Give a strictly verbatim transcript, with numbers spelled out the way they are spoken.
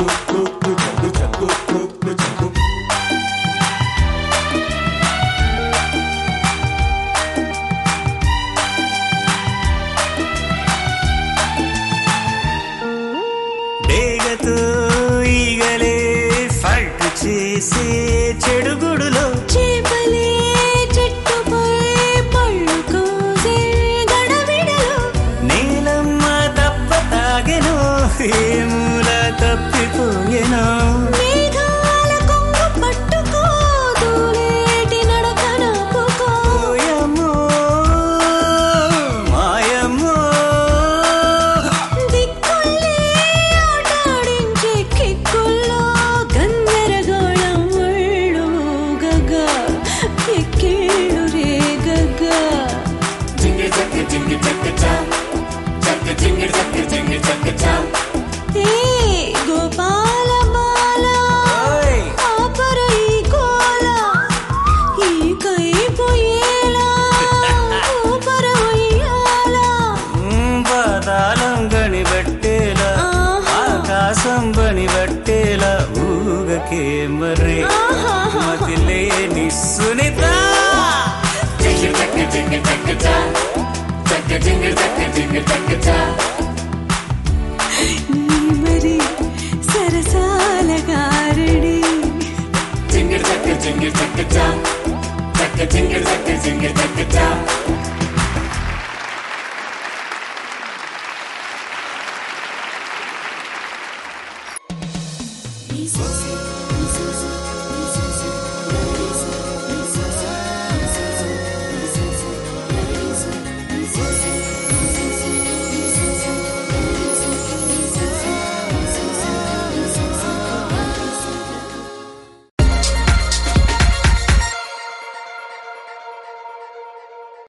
డేగతో ఈగలే ఫల్ట్ చేసే చెడుగుడులో చేపలే చెట్టుపై పళ్ళు కోసే గడబిడలో నీలమ్మ తప్ప తాగెను ఏమూల తప్పిపోయెను మేఘాల కొంగు పట్టుకో తూలేటి నడకన పుకో ఓయమ్మో మాయమ్మో దిక్కుల్లే ఆటాడించే కిక్కుల్లో గందరగోళం ఒళ్ళు గగా ఎక్కేడు రే Gaga Jingle chaka jingle chaka cha, chaka jingle chaka jingle chaka cha. ఏ గోపాల బాల ఓయ్ ఆపర ఈ గోల ఈ కైపోయేలా ఊపర ఉయ్యాల పాతాళం గణిబట్టేలా ఆకాశం బణిబట్టేలా ఊగకే మర్రే మతిలేని Sunitha Jingle chaka jingle chaka cha, chaka jingle chaka jingle chaka cha. నీ మరి సరసాల గారడి Jingle chaka jingle chaka cha, chaka jingle chaka jingle chaka cha.